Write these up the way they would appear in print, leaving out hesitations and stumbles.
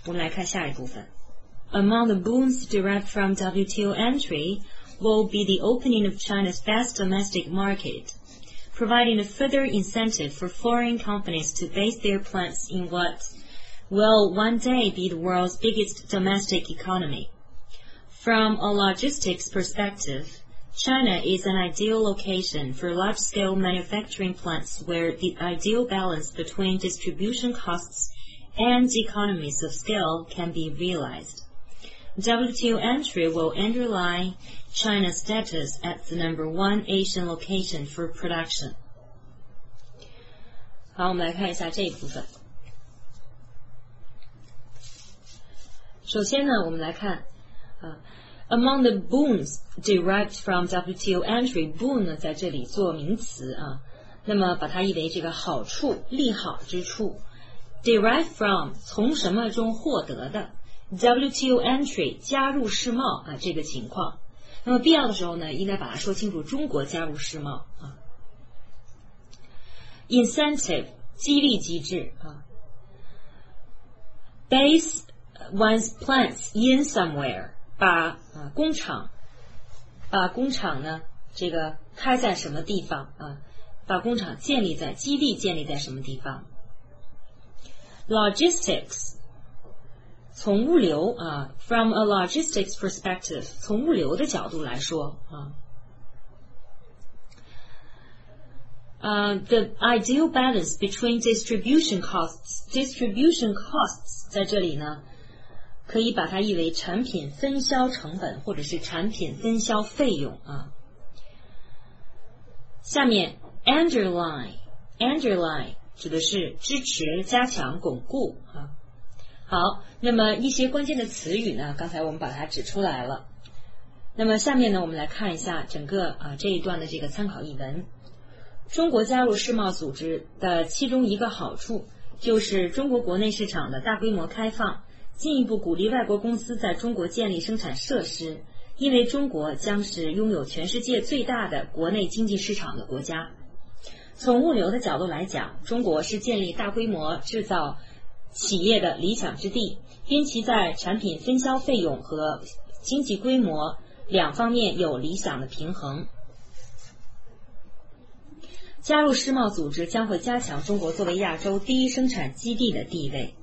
我们来看下一部分。Among the boons derived from WTO entry will be the opening of China's vast domestic market, providing a further incentive for foreign companies to base their plants in what will one day be the world's biggest domestic economy. From a logistics perspective, China is an ideal location for large-scale manufacturing plants where the ideal balance between distribution costs and economies of scale can be realized. WTO entry will underline China's status as the number one Asian location for production. 好，我们来看一下这一部分。首先呢，我们来看Among the boons derived from WTO entry, boon 呢在这里做名词啊，那么把它译为这个好处、利好之处。Derived from 从什么中获得的 WTO entry 加入世贸啊这个情况。那么必要的时候呢，应该把它说清楚，中国加入世贸啊。Incentive 激励机制啊。Base one's plants in somewhere 把工厂呢这个开在什么地方啊？把工厂基地建立在什么地方 ？Logistics 从物流啊 ，from a logistics perspective 从物流的角度来说啊。The ideal balance between distribution costs 在这里呢，可以把它译为产品分销成本或者是产品分销费用啊。下面 underline 指的是支持、加强、巩固啊。好，那么一些关键的词语呢，刚才我们把它指出来了。那么下面呢，我们来看一下整个这一段的这个参考译文。中国加入世贸组织的其中一个好处，就是中国国内市场的大规模开放，进一步鼓励外国公司在中国建立生产设施，因为中国将是拥有全世界最大的国内经济市场的国家。从物流的角度来讲，中国是建立大规模制造企业的理想之地，因其在产品分销费用和经济规模两方面有理想的平衡。加入世贸组织将会加强中国作为亚洲第一生产基地的地位。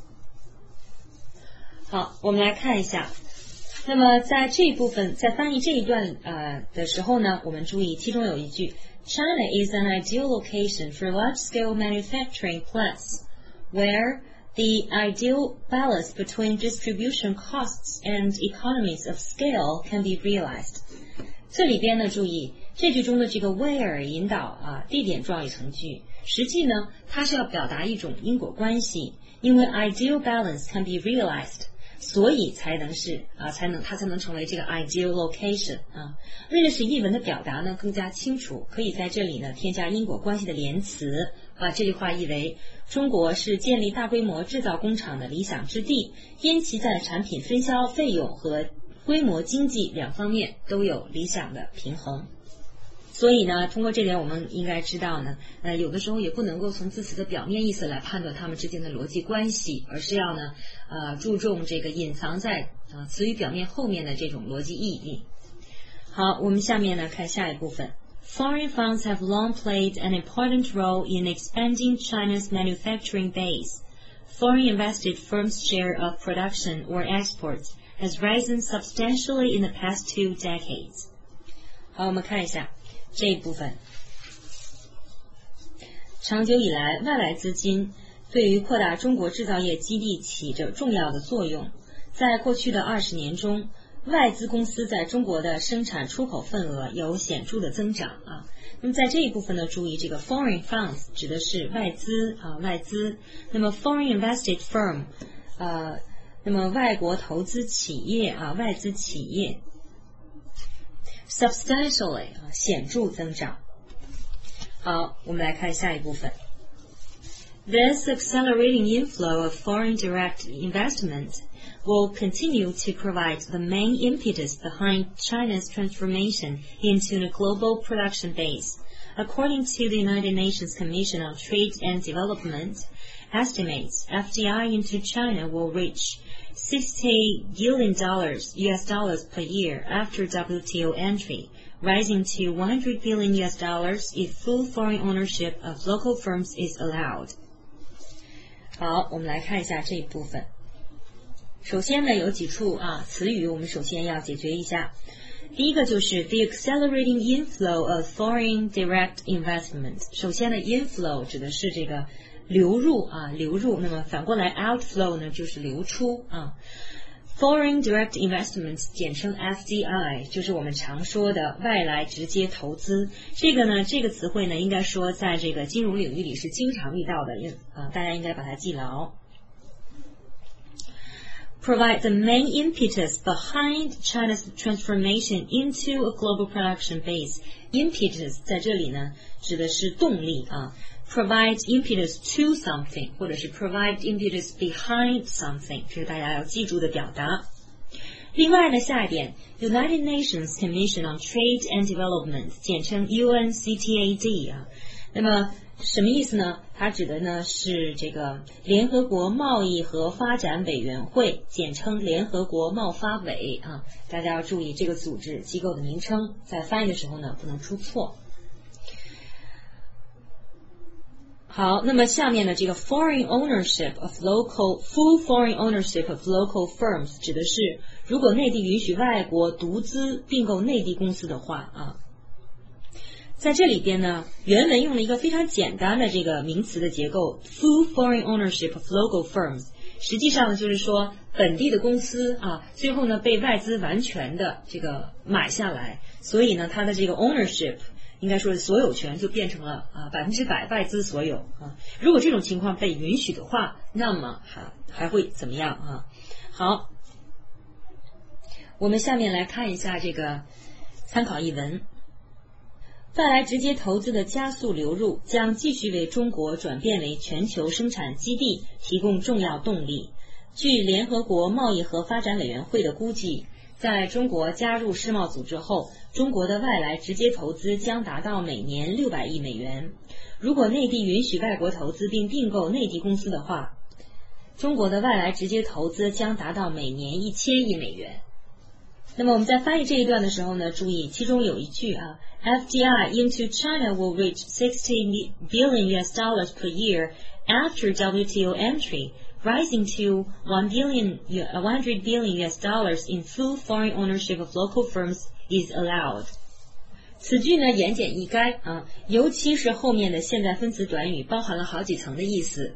好，我们来看一下。那么在这一部分，在翻译这一段的时候呢，我们注意其中有一句 China is an ideal location for large-scale manufacturing plants, where the ideal balance between distribution costs and economies of scale can be realized. 这里边呢，注意这句中的这个 where 引导地点状语从句，实际呢，它是要表达一种因果关系，因为 ideal balance can be realized。所以它才能成为这个 ideal location 啊。为了使译文的表达呢更加清楚，可以在这里呢添加因果关系的连词，把这句话译为中国是建立大规模制造工厂的理想之地，因其在产品分销费用和规模经济两方面都有理想的平衡。所以呢，通过这点我们应该知道呢，有的时候也不能够从字词的表面意思来判断它们之间的逻辑关系，而是要呢，注重这个隐藏在词语表面后面的这种逻辑意义。好，我们下面呢看下一部分。Foreign funds have long played an important role in expanding China's manufacturing base. Foreign invested firms' share of production or exports has risen substantially in the past 2 decades. 好，我们看一下这一部分。长久以来，外来资金对于扩大中国制造业基地起着重要的作用。在过去的20年中，外资公司在中国的生产出口份额有显著的增长啊。那么在这一部分呢，注意这个 foreign funds 指的是外资。那么 foreign invested firm 那么外国投资企业外资企业 substantially 显著增长。好，我们来看下一部分。This accelerating inflow of foreign direct investment will continue to provide the main impetus behind China's transformation into a global production base. According to the United Nations Commission on Trade and Development, estimates FDI into China will reach $60 billion US dollars per year after WTO entry, rising to $100 billion US dollars if full foreign ownership of local firms is allowed. 好，我们来看一下这一部分。首先呢，有几处词语我们首先要解决一下。第一个就是 the accelerating inflow of foreign direct investments。首先呢 inflow 指的是这个流入，那么反过来 outflow 呢就是流出Foreign direct investments 简称 FDI 就是我们常说的外来直接投资。这个词汇呢应该说在这个金融领域里是经常遇到的，大家应该把它记牢。Provide the main impetus behind China's transformation into a global production base. Impetus 在这里呢指的是动力Provide impetus to something 或者是 provide impetus behind something 这是大家要记住的表达。另外呢下一点 United Nations Commission on Trade and Development 简称 UNCTAD 那么什么意思呢？它指的呢是这个联合国贸易和发展委员会，简称联合国贸发委大家要注意这个组织机构的名称，在翻译的时候呢不能出错。好，那么下面的这个 full foreign ownership of local firms 指的是如果内地允许外国独资并购内地公司的话在这里边呢，原文用了一个非常简单的这个名词的结构 full foreign ownership of local firms 实际上呢就是说本地的公司最后呢被外资完全的这个买下来，所以呢它的这个 ownership 应该说是所有权就变成了100%外资所有如果这种情况被允许的话，那么还会怎么样好，我们下面来看一下这个参考译文。外来直接投资的加速流入将继续为中国转变为全球生产基地提供重要动力。据联合国贸易和发展委员会的估计，在中国加入世贸组织后，中国的外来直接投资将达到每年600亿美元。如果内地允许外国投资并并购内地公司的话，中国的外来直接投资将达到每年1000亿美元。那么我们在翻译这一段的时候呢，注意其中有一句FDI into China will reach $60 billion US dollars per year after WTO entry, rising to $100 billion US dollars in full foreign ownership of local firms is allowed. 此句呢言简意赅尤其是后面的现在分词短语包含了好几层的意思。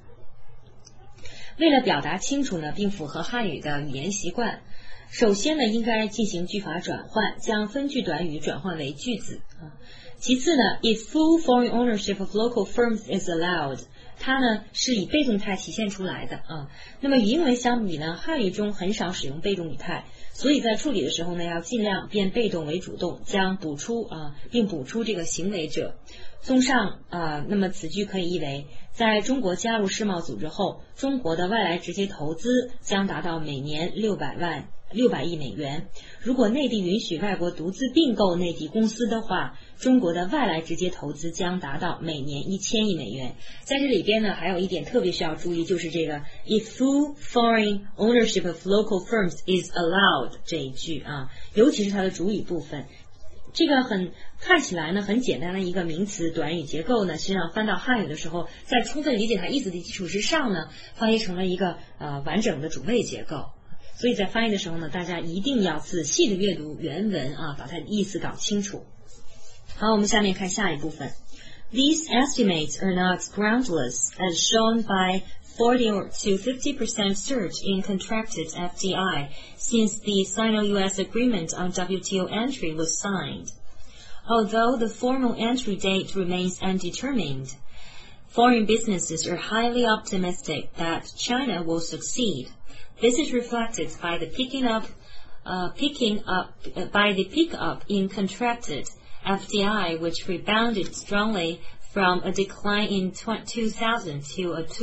为了表达清楚呢，并符合汉语的语言习惯，首先呢应该进行句法转换，将分句短语转换为句子其次呢 if full foreign ownership of local firms is allowed 它呢是以被动态体现出来的那么与英文相比呢，汉语中很少使用被动语态，所以在处理的时候呢要尽量变被动为主动，将并补出这个行为者。综上那么此句可以译为在中国加入世贸组织后，中国的外来直接投资将达到每年600亿美元。如果内地允许外国独资并购内地公司的话，中国的外来直接投资将达到每年1000亿美元。在这里边呢还有一点特别需要注意，就是这个 if full foreign ownership of local firms is allowed 这一句尤其是它的主语部分。这个看起来呢很简单的一个名词短语结构呢，实际上翻到汉语的时候，在充分理解它意思的基础之上呢，翻译成了一个完整的主谓结构。所以在翻译的时候呢，大家一定要仔细的阅读原文把它的意思搞清楚。好，我们下面看下一部分。These estimates are not groundless, as shown by 40 to 50% surge in contracted FDI since the Sino-US agreement on WTO entry was signed. Although the formal entry date remains undetermined, foreign businesses are highly optimistic that China will succeed. This is reflected by the pickup in contracted FDI, which rebounded strongly from a decline in 2000 to a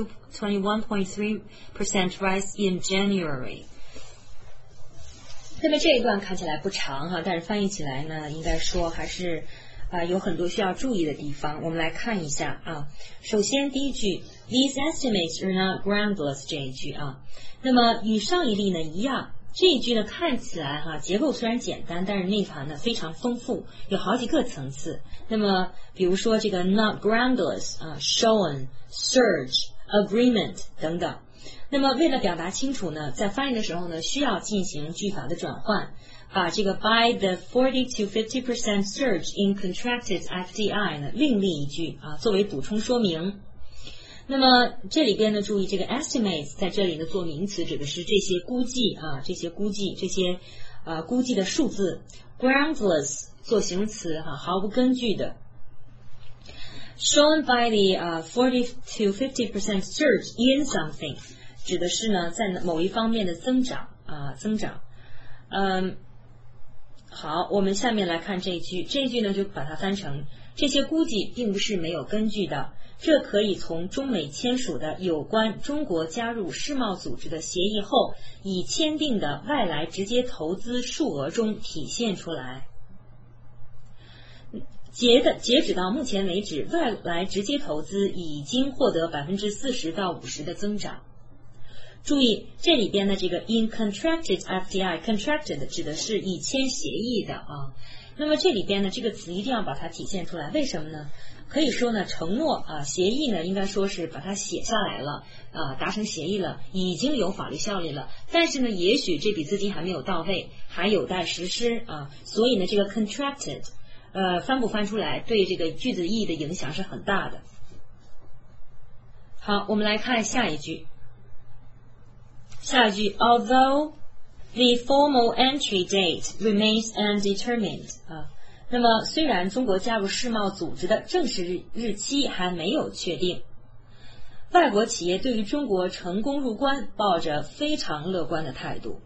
21.3% rise in January. 那么这一段看起来不长但是翻译起来呢，应该说还是有很多需要注意的地方，我们来看一下啊。首先第一句 These estimates are not groundless 这一句啊，那么与上一例呢一样，这一句呢看起来结构虽然简单，但是内涵呢非常丰富，有好几个层次。那么比如说这个 not groundless shown surge agreement 等等。那么为了表达清楚呢，在翻译的时候呢需要进行句法的转换，把这个 by the 40 to 50% surge in contracted FDI 呢另立一句作为补充说明。那么这里边呢注意这个 estimates 在这里呢做名词，指的是这些估计这些估计的数字。groundless 做形容词毫无根据的。Shown by the 40 to 50% surge in something 指的是呢在某一方面的增长。好，我们下面来看这一句，这一句呢就把它翻成这些估计并不是没有根据的，这可以从中美签署的有关中国加入世贸组织的协议后已签订的外来直接投资数额中体现出来。截止到目前为止，外来直接投资已经获得40%到50%的增长。注意这里边的这个 in contracted FDI contracted 指的是已签协议的那么这里边呢这个词一定要把它体现出来，为什么呢？可以说呢承诺协议呢应该说是把它写下来了达成协议了，已经有法律效力了，但是呢也许这笔资金还没有到位，还有待实施所以呢这个 contracted翻不翻出来对这个句子意义的影响是很大的。好，我们来看下一句。Although the formal entry date remains undetermined 那么虽然中国加入世贸组织的正式日期还没有确定，外国企业对于中国成功入关抱着非常乐观的态度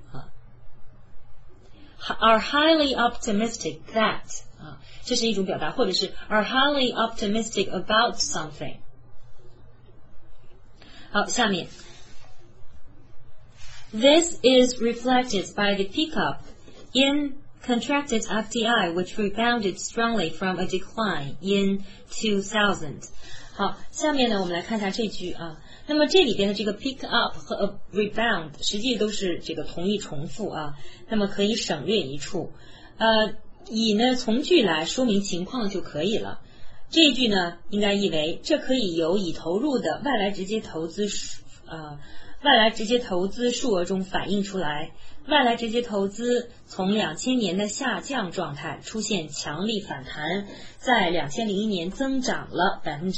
are highly optimistic that 这是一种表达，或者是 are highly optimistic about something。 好，下面This is reflected by the pickup in contracted FDI, which rebounded strongly from a decline in 2000. 好，下面呢我们来看一下这句那么这里边的这个 pick up 和 rebound 实际都是这个同义重复那么可以省略一处以呢从句来说明情况就可以了。这一句呢应该译为这可以由已投入的外来直接投资数额中反映出来，外来直接投资从2000年的下降状态出现强力反弹，在2001年增长了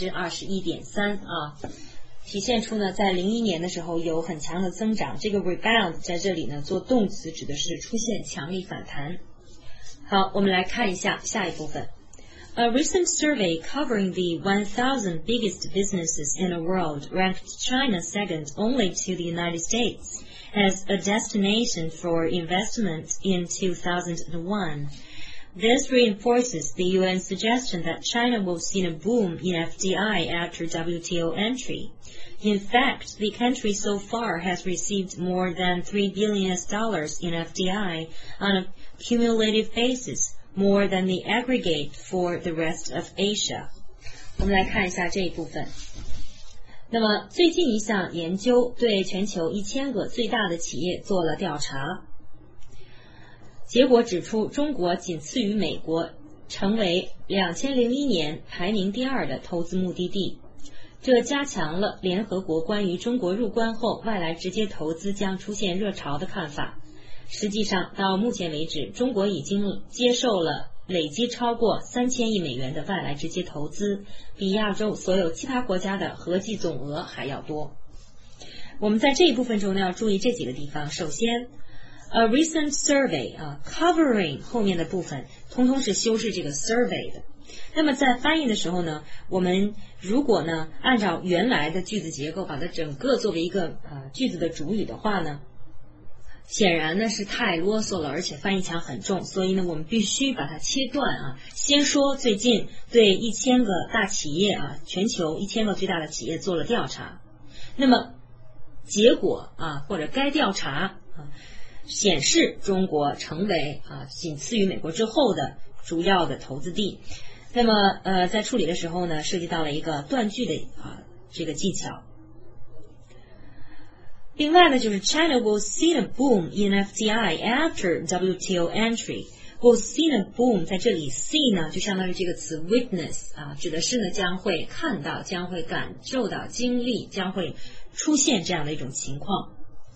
21.3% 体现出呢在01年的时候有很强的增长。这个 rebound 在这里呢做动词，指的是出现强力反弹。好，我们来看一下下一部分。A recent survey covering the 1,000 biggest businesses in the world ranked China second only to the United States as a destination for investment in 2001. This reinforces the UN's suggestion that China will see a boom in FDI after WTO entry. In fact, the country so far has received more than $3 billion in FDI on a cumulative basis.More than the aggregate for the rest of Asia. 我们来看一下这一部分。那么最近一项研究对全球1000个最大的企业做了调查，结果指出中国仅次于美国，成为2001年排名第2的投资目的地。这加强了联合国关于中国入关后外来直接投资将出现热潮的看法。实际上到目前为止，中国已经接受了累计超过3000亿美元的外来直接投资，比亚洲所有其他国家的合计总额还要多。我们在这一部分中呢要注意这几个地方。首先 a recent survey covering 后面的部分通通是修饰这个 survey 的。那么在翻译的时候呢，我们如果呢按照原来的句子结构把它整个作为一个句子的主语的话呢，显然呢是太啰嗦了，而且翻译腔很重，所以呢我们必须把它切断先说最近对1000个大企业全球1000个最大的企业做了调查，那么结果或者该调查显示中国成为仅次于美国之后的主要的投资地。 那么在处理的时候呢，涉及到了一个断句的这个技巧。另外呢，就是 China will see a boom in FDI after WTO entry。will see a boom 在这里 see 呢就相当于这个词 witness 指的是呢将会看到、将会感受到、经历、将会出现这样的一种情况。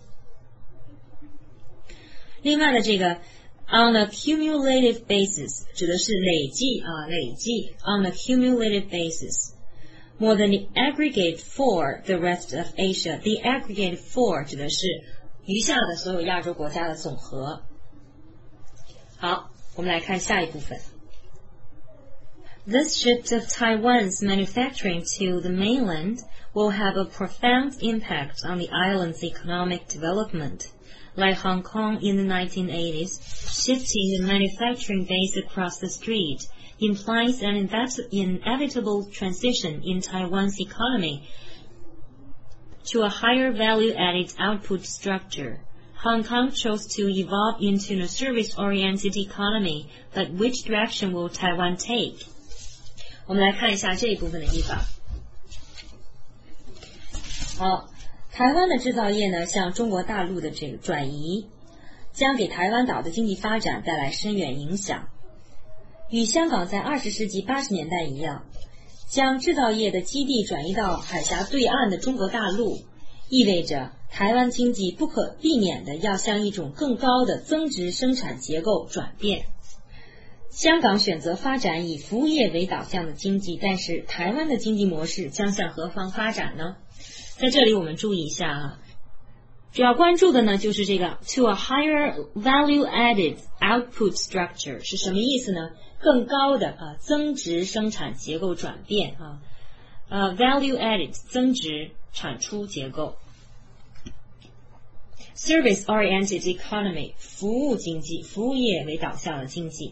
另外的这个 on a cumulative basis 指的是累计on a cumulative basis more than the aggregate for the rest of Asia. The aggregate for 指的是余下的所有亚洲国家的总和。好，我们来看下一部分。This shift of Taiwan's manufacturing to the mainland will have a profound impact on the island's economic development. Like Hong Kong in the 1980s, shifting the manufacturing base across the street implies an inevitable transition in Taiwan's economy to a higher value-added output structure. Hong Kong chose to evolve into a service-oriented economy, but which direction will Taiwan take? 我们来看一下这一部分的译法。好，台湾的制造业呢，向中国大陆的这个转移，将给台湾岛的经济发展带来深远影响。与香港在20世纪80年代一样，将制造业的基地转移到海峡对岸的中国大陆，意味着台湾经济不可避免的要向一种更高的增值生产结构转变。香港选择发展以服务业为导向的经济，但是台湾的经济模式将向何方发展呢？在这里我们注意一下主要关注的呢就是这个 to a higher value-added output structure 是什么意思呢？更高的增值生产结构转变value-added 增值产出结构。Service-oriented economy 服务经济，服务业为导向的经济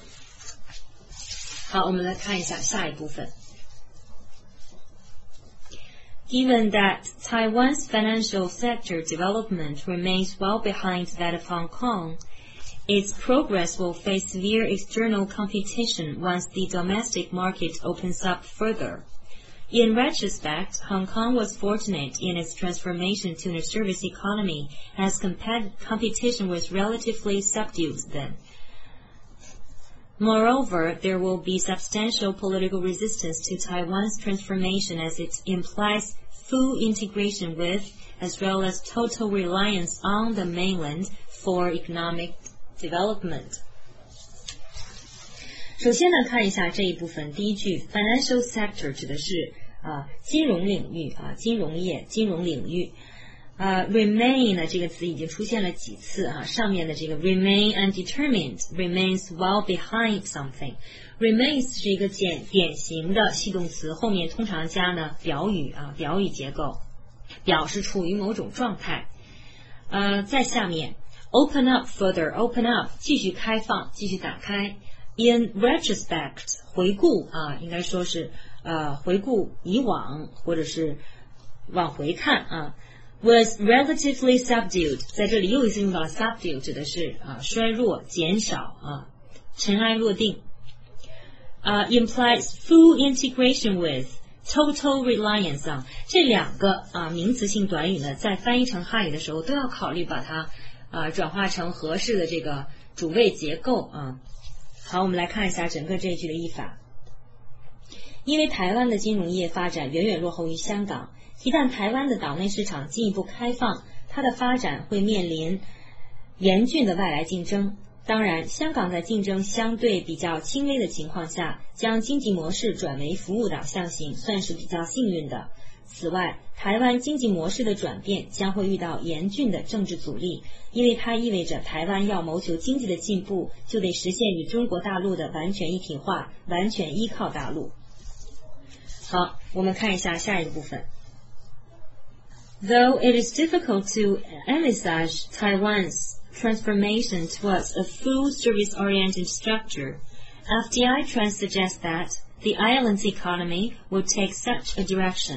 好，我们来看一下下一部分。Given that Taiwan's financial sector development remains well behind that of Hong Kong, its progress will face severe external competition once the domestic market opens up further. In retrospect, Hong Kong was fortunate in its transformation to a service economy as competition was relatively subdued then. Moreover, there will be substantial political resistance to Taiwan's transformation as it implies full integration with, as well as total reliance on the mainland for economic development. 首先呢，看一下这一部分第一句 financial sector 指的是金融领域金融业、金融领域。remain 呢这个词已经出现了几次上面的这个 remain undetermined remains well behind something remains 是一个典型的系动词，后面通常加呢表语表语结构，表示处于某种状态。在下面 open up further open up 继续开放，继续打开。in retrospect 回顾应该说是回顾以往或者是往回看was relatively subdued 在这里又一次用到 subdued 指的是衰弱减少尘埃落定implies full integration with total reliance on 这两个名词性短语呢在翻译成汉语的时候都要考虑把它转化成合适的这个主谓结构好，我们来看一下整个这一句的译法。因为台湾的金融业发展远远落后于香港，一旦台湾的岛内市场进一步开放，它的发展会面临严峻的外来竞争。当然，香港在竞争相对比较轻微的情况下，将经济模式转为服务导向型，算是比较幸运的。此外，台湾经济模式的转变将会遇到严峻的政治阻力，因为它意味着台湾要谋求经济的进步，就得实现与中国大陆的完全一体化，完全依靠大陆。好，我们看一下下一个部分。Though it is difficult to envisage Taiwan's transformation towards a full service-oriented structure, FDI trends suggest that the island's economy will take such a direction.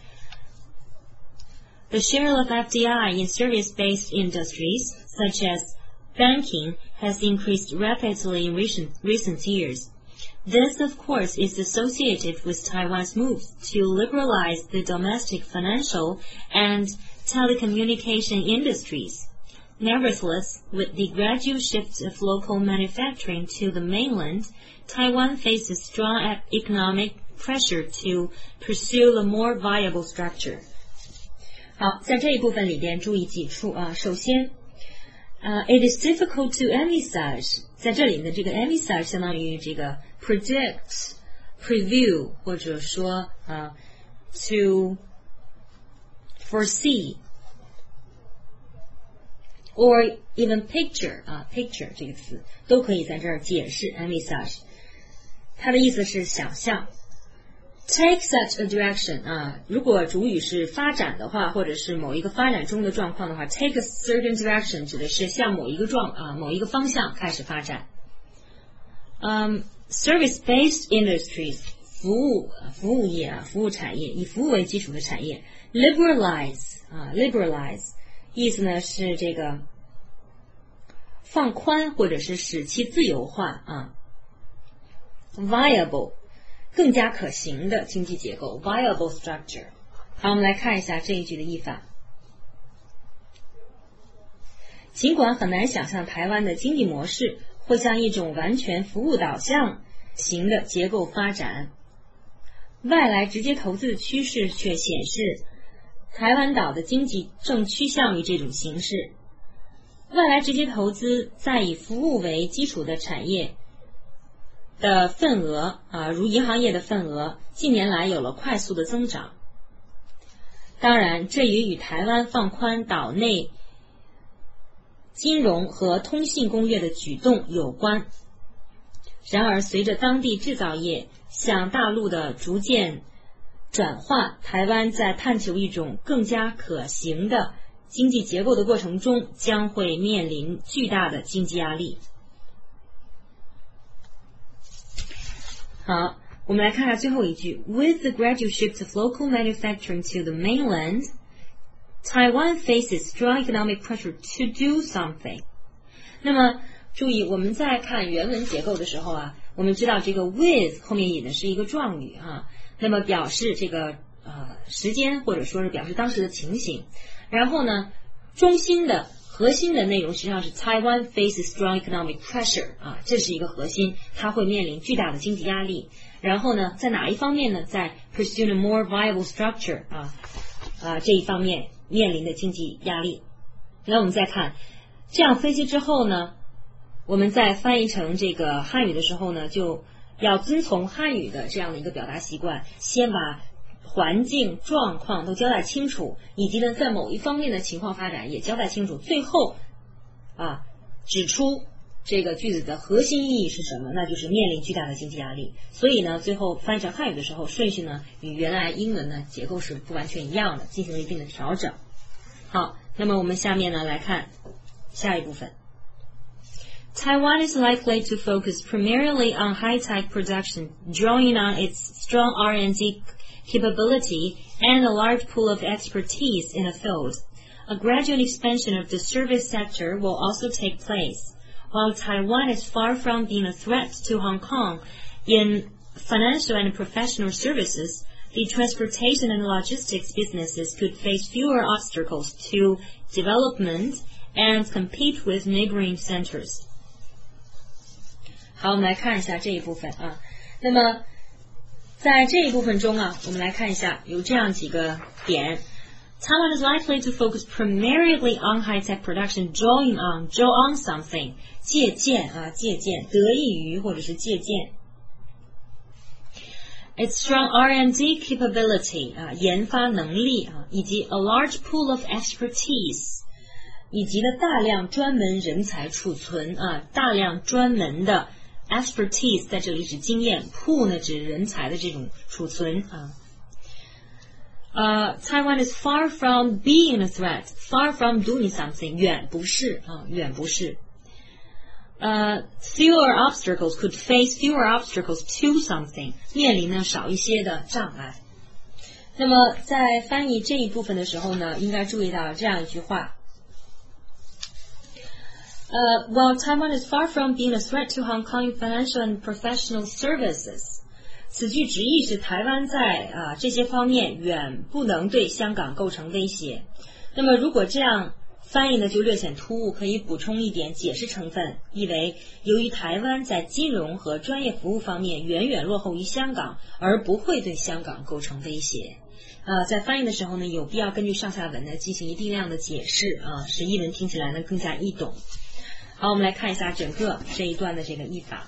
The share of FDI in service-based industries, such as banking, has increased rapidly in recent years. This, of course, is associated with Taiwan's move to liberalize the domestic financial and telecommunication industries. Nevertheless, with the gradual shift of local manufacturing to the mainland, Taiwan faces strong economic pressure to pursue the more viable structure. 好，在这一部分里边注意几处啊。首先，it is difficult to envisage， 在这里的这个 envisage 相当于这个 predict、preview， 或者说to foresee。or even picture picture 这个词都可以在这儿解释 envisage， 它的意思是想象。Take such a direction 如果主语是发展的话，或者是某一个发展中的状况的话 ，take a certain direction 指的是向某一个某一个方向开始发展。Service-based industries 服务业服务产业，以服务为基础的产业。Liberalize 意思呢是这个放宽或者是使其自由化Viable 更加可行的经济结构 Viable structure。 好，我们来看一下这一句的译法。尽管很难想象台湾的经济模式会向一种完全服务导向型的结构发展，外来直接投资的趋势却显示台湾岛的经济正趋向于这种形式。外来直接投资在以服务为基础的产业的份额如银行业的份额近年来有了快速的增长。当然，这也与台湾放宽岛内金融和通信工业的举动有关。然而，随着当地制造业向大陆的逐渐转化，台湾在探求一种更加可行的经济结构的过程中，将会面临巨大的经济压力。好，我们来看看最后一句 With the gradual shift of local manufacturing to the mainland, Taiwan faces strong economic pressure to do something. 那么注意，我们在看原文结构的时候我们知道这个 with 后面引的是一个状语那么表示这个时间或者说是表示当时的情形。然后呢，中心的核心的内容实际上是 Taiwan faces strong economic pressure 这是一个核心，它会面临巨大的经济压力。然后呢，在哪一方面呢？在 pursue a more viable structure 这一方面面临的经济压力。那我们再看，这样分析之后呢，我们在翻译成这个汉语的时候呢，就要遵从汉语的这样的一个表达习惯，先把环境状况都交代清楚，以及呢在某一方面的情况发展也交代清楚，最后指出这个句子的核心意义是什么，那就是面临巨大的经济压力。所以呢，最后翻译成汉语的时候，顺序呢与原来英文呢结构是不完全一样的，进行了一定的调整。好，那么我们下面呢来看下一部分。Taiwan is likely to focus primarily on high-tech production, drawing on its strong R&D capability and a large pool of expertise in the field. A gradual expansion of the service sector will also take place. While Taiwan is far from being a threat to Hong Kong in financial and professional services, the transportation and logistics businesses could face fewer obstacles to development and compete with neighboring centers. 好，我们来看一下这一部分那么在这一部分中我们来看一下有这样几个点。Taiwan is likely to focus primarily on high-tech production, draw on something, 借鉴得益于或者是借鉴。Its strong R&D capability, 研发能力以及 a large pool of expertise, 以及呢大量专门人才储存大量专门的 expertise 在这里指经验 pool 呢指人才的这种储存Taiwan is far from being a threat, far from doing something, 远不是fewer obstacles, could face fewer obstacles to something, 面临呢少一些的障碍。那么在翻译这一部分的时候呢，应该注意到这样一句话 While Taiwan is far from being a threat to Hong Kong financial and professional services， 此句直译是台湾在这些方面远不能对香港构成威胁。那么如果这样翻译呢就略显突兀，可以补充一点解释成分，意为由于台湾在金融和专业服务方面远远落后于香港，而不会对香港构成威胁。在翻译的时候呢，有必要根据上下文呢进行一定量的解释使译文听起来呢更加易懂。好，我们来看一下整个这一段的这个译法。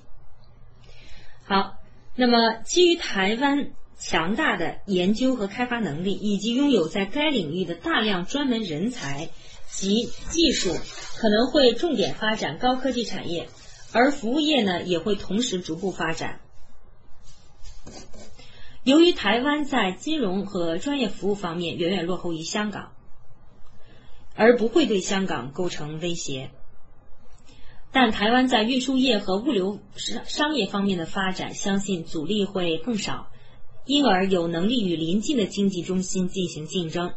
好，那么基于台湾强大的研究和开发能力，以及拥有在该领域的大量专门人才及技术，可能会重点发展高科技产业，而服务业呢也会同时逐步发展。由于台湾在金融和专业服务方面远远落后于香港，而不会对香港构成威胁，但台湾在运输业和物流商业方面的发展，相信阻力会更少，因而有能力与邻近的经济中心进行竞争。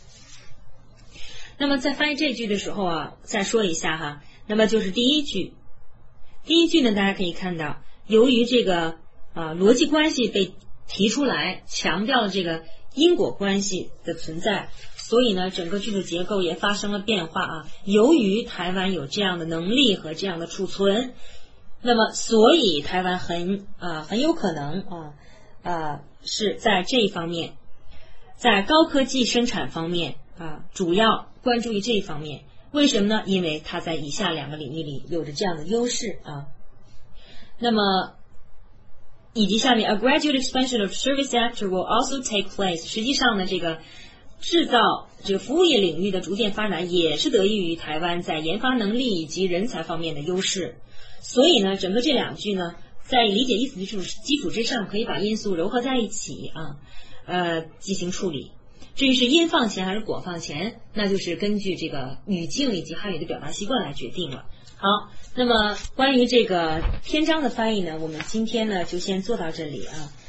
那么在翻译这句的时候再说一下哈，那么就是第一句呢，大家可以看到，由于这个逻辑关系被提出来，强调了这个因果关系的存在，所以呢整个句子结构也发生了变化由于台湾有这样的能力和这样的储存，那么所以台湾很有可能是在这一方面，在高科技生产方面主要关注于这一方面。为什么呢？因为它在以下两个领域里有着这样的优势那么以及下面 a gradual expansion of service sector will also take place， 实际上呢这个制造这个服务业领域的逐渐发展也是得益于台湾在研发能力以及人才方面的优势。所以呢整个这两句呢在理解意思基础之上，可以把因素糅合在一起进行处理。至于是因放前还是果放前，那就是根据这个语境以及汉语的表达习惯来决定了。好，那么关于这个篇章的翻译呢，我们今天呢就先做到这里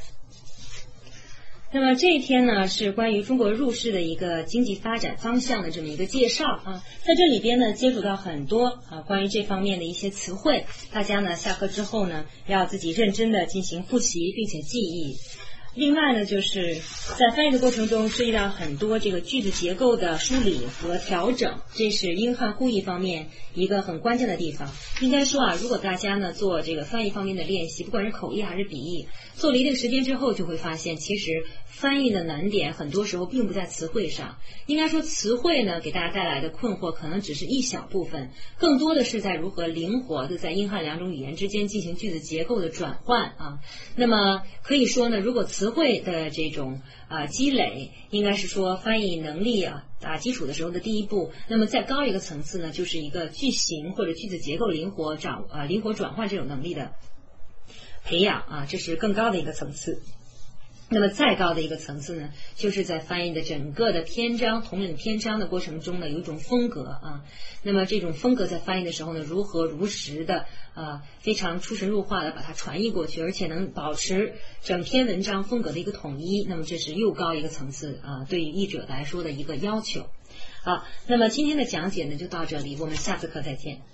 那么这一篇呢是关于中国入世的一个经济发展方向的这么一个介绍在这里边呢接触到很多关于这方面的一些词汇，大家呢下课之后呢要自己认真的进行复习并且记忆。另外呢就是在翻译的过程中涉及到很多这个句子结构的梳理和调整，这是英汉互译方面一个很关键的地方。应该说如果大家呢做这个翻译方面的练习，不管是口译还是笔译，做了一定时间之后，就会发现其实翻译的难点很多时候并不在词汇上。应该说词汇呢给大家带来的困惑可能只是一小部分，更多的是在如何灵活的在英汉两种语言之间进行句子结构的转换那么可以说呢，如果词汇的这种积累，应该是说翻译能力打基础的时候的第一步。那么再高一个层次呢，就是一个句型或者句子结构灵活转换这种能力的培养这是更高的一个层次。那么再高的一个层次呢，就是在翻译的整个的篇章统领篇章的过程中呢，有一种风格那么这种风格在翻译的时候呢，如何如实的非常出神入化的把它传译过去，而且能保持整篇文章风格的一个统一，那么这是又高一个层次对于译者来说的一个要求。好，那么今天的讲解呢就到这里，我们下次课再见。